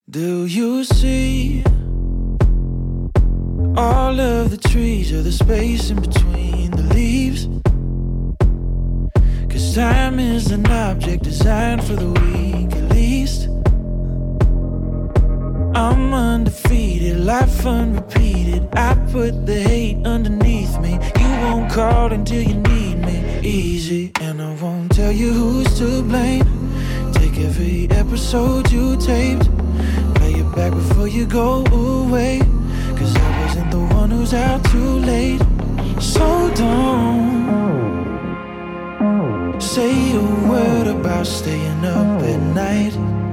Do you see all of the trees or the space in between the leaves? 'Cause time is an object designed for the weak at least. I'm undefeated, life unrepeated. I put the hate underneath me. You won't call until you need me. Easy, and I won't tell you who's to blame. Take every episode you taped, play it back before you go away. 'Cause I wasn't the one who's out too late. So don't say a word about staying up at night.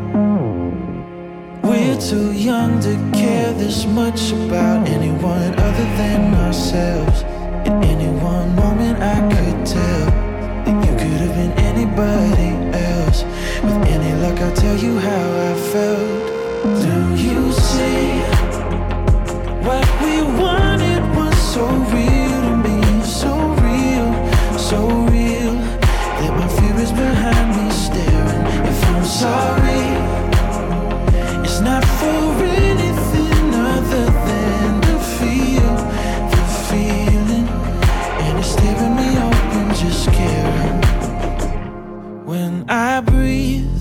We're too young to care this much about anyone other than ourselves. At any one moment I could tell that you could have been anybody else. With any luck I'll tell you how I felt. Do you see what we wanted was so real to me? So real, so real, that my fear is behind me staring. If I'm sorry, it's not for anything other than to feel the feeling, and it's tearing me open just caring. When I breathe,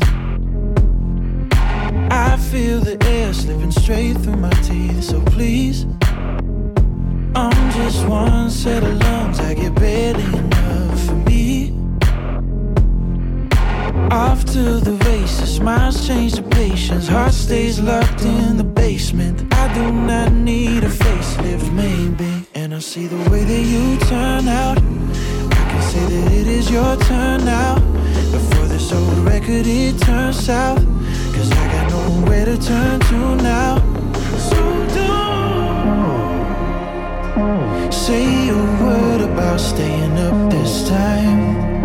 I feel the air slipping straight through my teeth. So please, I'm just one set of lungs, I get barely enough for me. Off to the races, smiles change to patience. Heart stays locked in the basement. I do not need a facelift, maybe. And I see the way that you turn out. I can say that it is your turn now. Before this old record it turns south. 'Cause I got nowhere to turn to now. So don't say a word about staying up this time.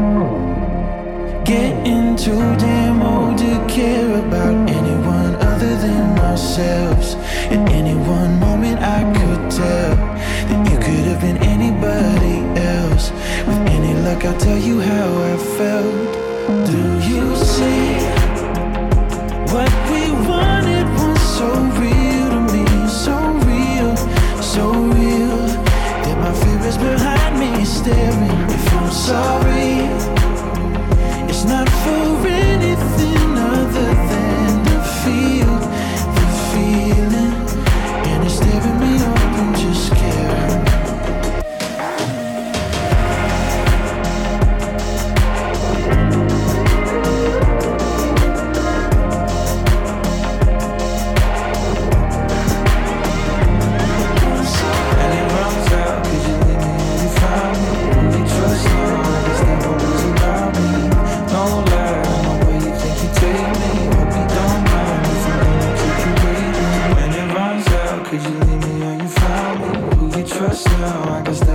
Getting too damn old to care about anyone other than ourselves. At any one moment I could tell that you could have been anybody else. With any luck I'll tell you how I felt. Do you see what we wanted was so real to me? So real, so real, that my fear is behind me staring. If I'm sorry, it's not for anything other than to feel the feeling, and it's tearing me open just caring. And it runs out, 'cause you leave me and you found me. Only trust now, I guess that one was about me. No lie, I know where you think you take me. Hope you don't mind if I'm gonna keep you waiting. When it runs out, could you leave me or you found me? Who you trust now, I guess